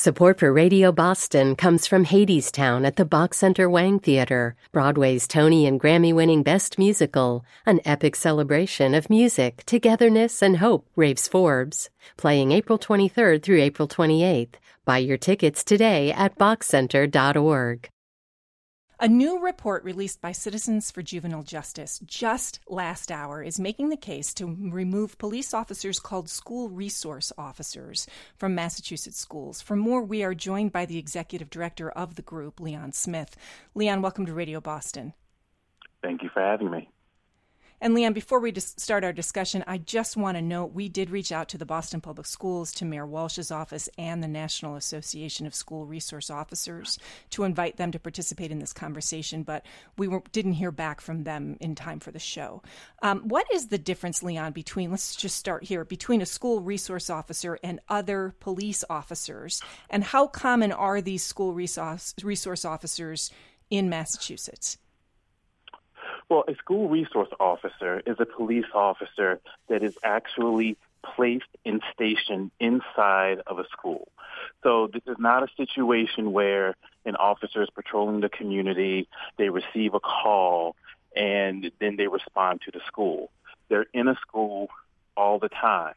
Support for Radio Boston comes from Hadestown at the Bach Center Wang Theater, Broadway's Tony and Grammy-winning Best Musical, an epic celebration of music, togetherness, and hope, raves Forbes. Playing April 23rd through April 28th. Buy your tickets today at bachcenter.org. A new report released by Citizens for Juvenile Justice just last hour is making the case to remove police officers called school resource officers from Massachusetts schools. For more, we are joined by the executive director of the group, Leon Smith. Leon, welcome to Radio Boston. Thank you for having me. And Leon, before we start our discussion, I just want to note we did reach out to the Boston Public Schools, to Mayor Walsh's office, and the National Association of School Resource Officers to invite them to participate in this conversation, but we didn't hear back from them in time for the show. What is the difference, Leon, let's just start here, between a school resource officer and other police officers, and how common are these school resource officers in Massachusetts? Well, a school resource officer is a police officer that is actually placed and stationed inside of a school. So this is not a situation where an officer is patrolling the community, they receive a call, and then they respond to the school. They're in a school all the time.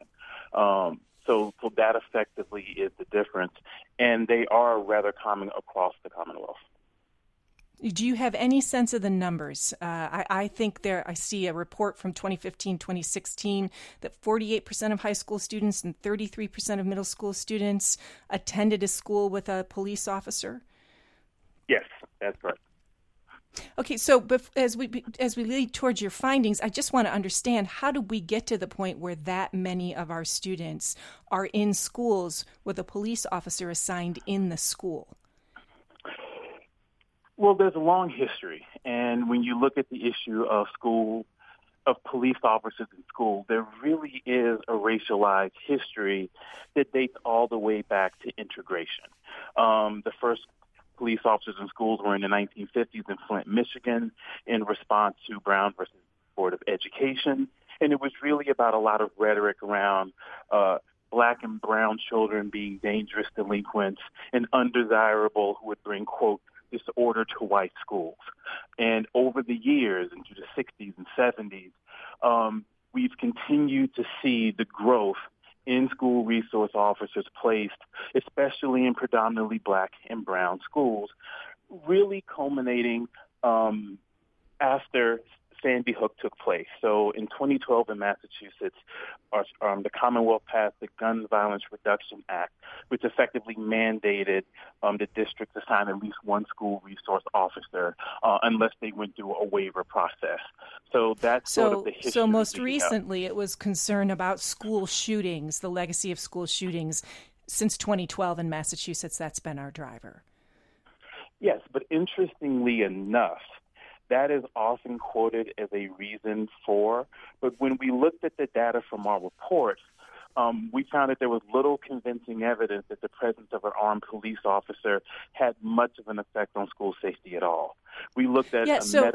So that effectively is the difference. And they are rather common across the Commonwealth. Do you have any sense of the numbers? I think I see a report from 2015-2016 that 48% of high school students and 33% of middle school students attended a school with a police officer. Yes, that's correct. Okay, so as we lead towards your findings, I just want to understand, how did we get to the point where that many of our students are in schools with a police officer assigned in the school? Well, there's a long history, and when you look at the issue of police officers in school, there really is a racialized history that dates all the way back to integration. The first police officers in schools were in the 1950s in Flint, Michigan, in response to Brown versus Board of Education, and it was really about a lot of rhetoric around Black and brown children being dangerous delinquents and undesirable, who would bring, quote, disorder to white schools. And over the years, into the 60s and 70s, we've continued to see the growth in school resource officers placed, especially in predominantly Black and brown schools, really culminating after Sandy Hook took place. So in 2012 in Massachusetts, the Commonwealth passed the Gun Violence Reduction Act, which effectively mandated the districts assign at least one school resource officer unless they went through a waiver process. So that's sort of the history. So most recently it was concern about school shootings, the legacy of school shootings. Since 2012 in Massachusetts, that's been our driver. Yes, but interestingly enough, that is often quoted as a reason for, but when we looked at the data from our reports, we found that there was little convincing evidence that the presence of an armed police officer had much of an effect on school safety at all. We looked at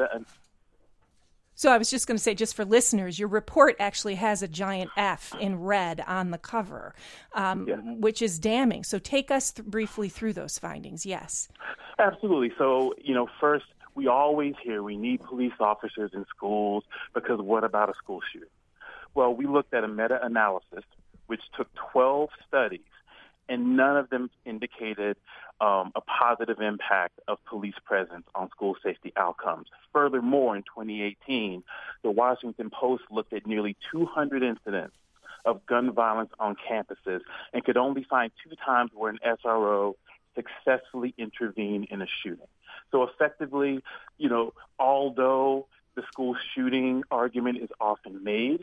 So I was just going to say, just for listeners, your report actually has a giant F in red on the cover, which is damning. So take us briefly through those findings. Yes. Absolutely. So, first, we always hear we need police officers in schools because what about a school shooting? Well, we looked at a meta-analysis which took 12 studies, and none of them indicated a positive impact of police presence on school safety outcomes. Furthermore, in 2018, the Washington Post looked at nearly 200 incidents of gun violence on campuses and could only find 2 times where an SRO successfully intervened in a shooting. So effectively, although the school shooting argument is often made,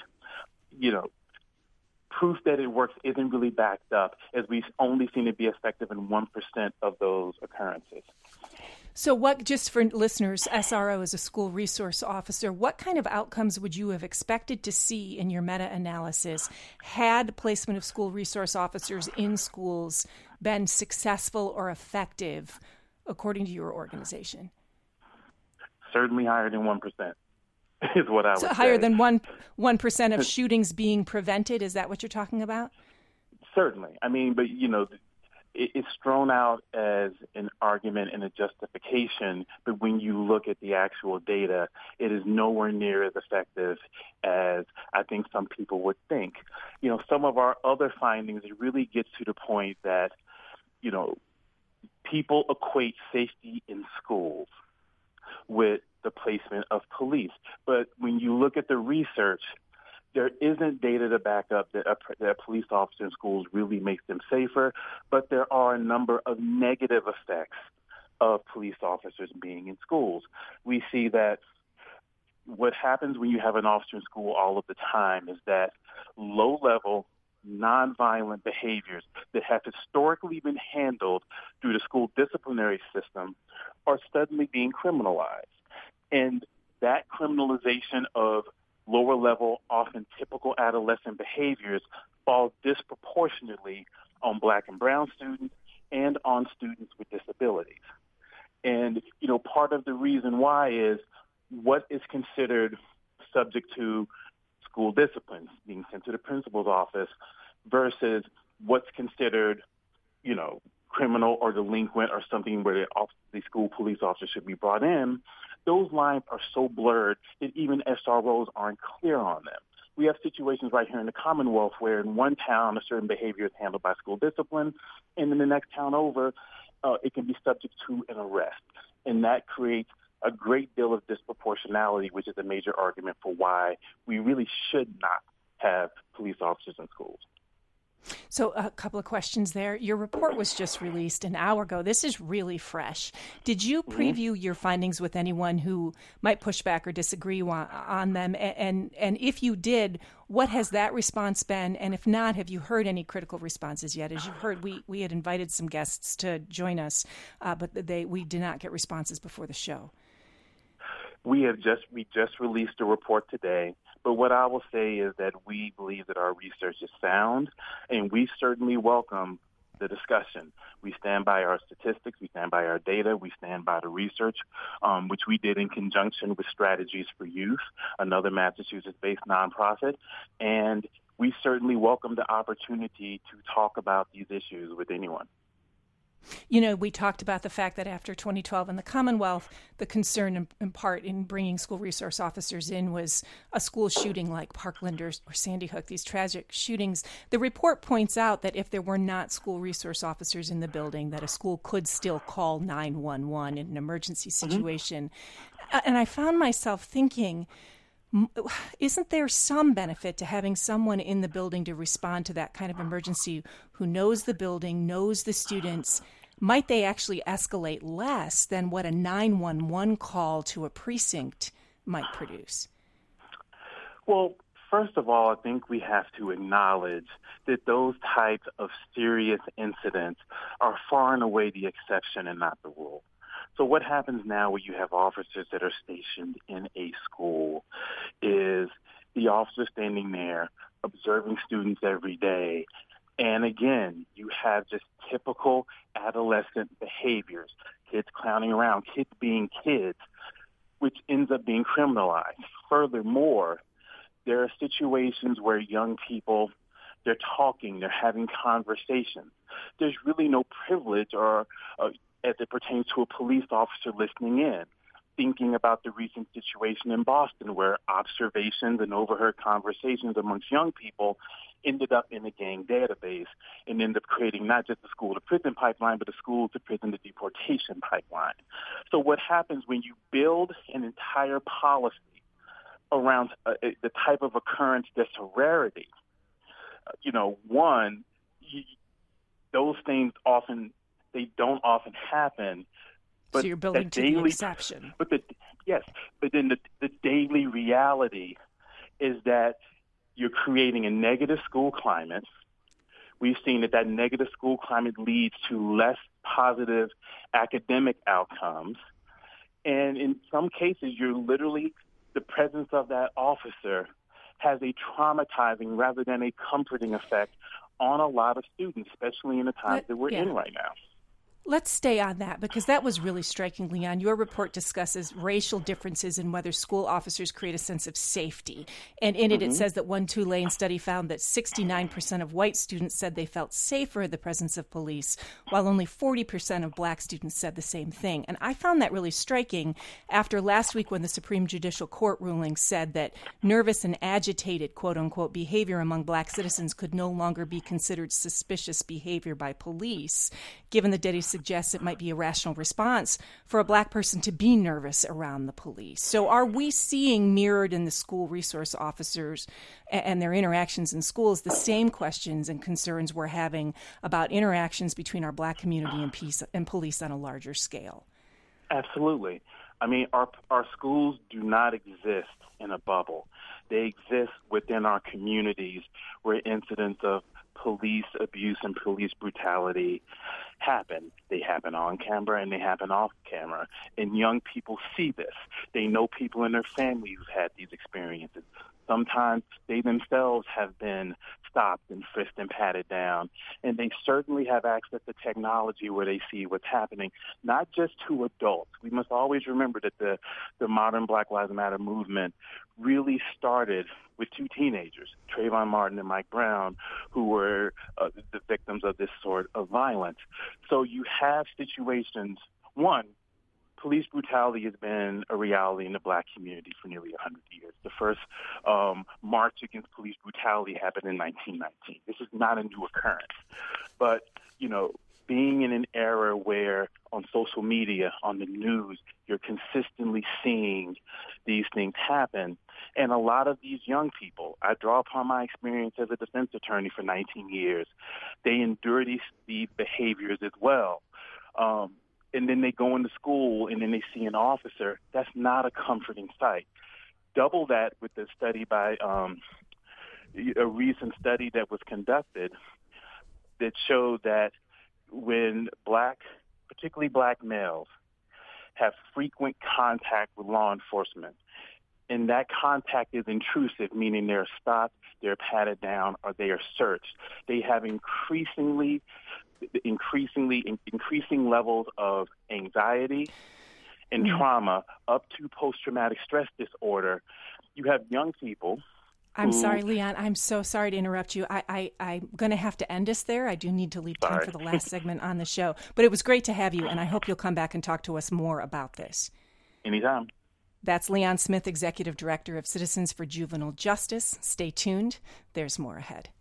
proof that it works isn't really backed up, as we've only seen it be effective in 1% of those occurrences. So just for listeners, SRO is a school resource officer. What kind of outcomes would you have expected to see in your meta-analysis had placement of school resource officers in schools been successful or effective, according to your organization? Certainly higher than 1%. Is what I would say. So higher than 1% of shootings being prevented? Is that what you're talking about? Certainly. I mean, but, it's thrown out as an argument and a justification, but when you look at the actual data, it is nowhere near as effective as I think some people would think. Some of our other findings, it really gets to the point that, people equate safety in schools with the placement of police. But when you look at the research, there isn't data to back up that a police officer in schools really makes them safer, but there are a number of negative effects of police officers being in schools. We see that what happens when you have an officer in school all of the time is that low-level, nonviolent behaviors that have historically been handled through the school disciplinary system are suddenly being criminalized. And that criminalization of lower-level, often typical adolescent behaviors falls disproportionately on Black and brown students and on students with disabilities. And, part of the reason why is what is considered subject to school discipline, being sent to the principal's office, versus what's considered, criminal or delinquent or something where the school police officer should be brought in. Those lines are so blurred that even SROs aren't clear on them. We have situations right here in the Commonwealth where in one town a certain behavior is handled by school discipline, and in the next town over, it can be subject to an arrest. And that creates a great deal of disproportionality, which is a major argument for why we really should not have police officers in schools. So a couple of questions there. Your report was just released an hour ago. This is really fresh. Did you preview your findings with anyone who might push back or disagree on them? And if you did, what has that response been? And if not, have you heard any critical responses yet? As you heard, we had invited some guests to join us, but we did not get responses before the show. We just released a report today, but what I will say is that we believe that our research is sound, and we certainly welcome the discussion. We stand by our statistics, we stand by our data, we stand by the research, which we did in conjunction with Strategies for Youth, another Massachusetts-based nonprofit, and we certainly welcome the opportunity to talk about these issues with anyone. We talked about the fact that after 2012 in the Commonwealth, the concern in part in bringing school resource officers in was a school shooting like Parkland or Sandy Hook, these tragic shootings. The report points out that if there were not school resource officers in the building, that a school could still call 911 in an emergency situation. And I found myself thinking, isn't there some benefit to having someone in the building to respond to that kind of emergency who knows the building, knows the students? Might they actually escalate less than what a 911 call to a precinct might produce? Well, first of all, I think we have to acknowledge that those types of serious incidents are far and away the exception and not the rule. So what happens now when you have officers that are stationed in a school is the officer standing there observing students every day. And again, you have just typical adolescent behaviors, kids clowning around, kids being kids, which ends up being criminalized. Furthermore, there are situations where young people, they're talking, they're having conversations. There's really no privilege or as it pertains to a police officer listening in, thinking about the recent situation in Boston where observations and overheard conversations amongst young people ended up in a gang database and ended up creating not just the school-to-prison pipeline, but the school-to-prison to deportation pipeline. So what happens when you build an entire policy around the type of occurrence that's a rarity? Those things they don't often happen. But so you're building to the exception. But then the daily reality is that you're creating a negative school climate. We've seen that negative school climate leads to less positive academic outcomes. And in some cases, the presence of that officer has a traumatizing rather than a comforting effect on a lot of students, especially in the times that we're in right now. Let's stay on that because that was really striking, Leon. Your report discusses racial differences in whether school officers create a sense of safety. And in it, it says that one Tulane study found that 69% of white students said they felt safer in the presence of police, while only 40% of black students said the same thing. And I found that really striking after last week when the Supreme Judicial Court ruling said that nervous and agitated, quote-unquote, behavior among black citizens could no longer be considered suspicious behavior by police, given the data suggests it might be a rational response for a black person to be nervous around the police. So are we seeing mirrored in the school resource officers and their interactions in schools the same questions and concerns we're having about interactions between our black community and police on a larger scale? Absolutely. I mean, our schools do not exist in a bubble. They exist within our communities where incidents of police abuse and police brutality happen. They happen on camera and they happen off camera. And young people see this. They know people in their family who've had these experiences. Sometimes they themselves have been stopped and frisked and patted down. And they certainly have access to technology where they see what's happening, not just to adults. We must always remember that the modern Black Lives Matter movement really started with two teenagers, Trayvon Martin and Mike Brown, who were the victims of this sort of violence. So you have situations, one, police brutality has been a reality in the black community for nearly 100 years. The first march against police brutality happened in 1919. This is not a new occurrence. But, you know, being in an era where on social media, on the news, you're consistently seeing these things happen. And a lot of these young people, I draw upon my experience as a defense attorney for 19 years, they endure these behaviors as well. And then they go into school and then they see an officer. That's not a comforting sight. Double that with the study by a recent study that was conducted that showed that when particularly black males, have frequent contact with law enforcement, and that contact is intrusive, meaning they're stopped, they're patted down, or they are searched, they have increasing levels of anxiety and trauma up to post-traumatic stress disorder. You have young people. I'm sorry, Leon. I'm so sorry to interrupt you. I'm going to have to end us there. I do need to leave time for the last segment on the show. But it was great to have you, and I hope you'll come back and talk to us more about this. Anytime. That's Leon Smith, Executive Director of Citizens for Juvenile Justice. Stay tuned. There's more ahead.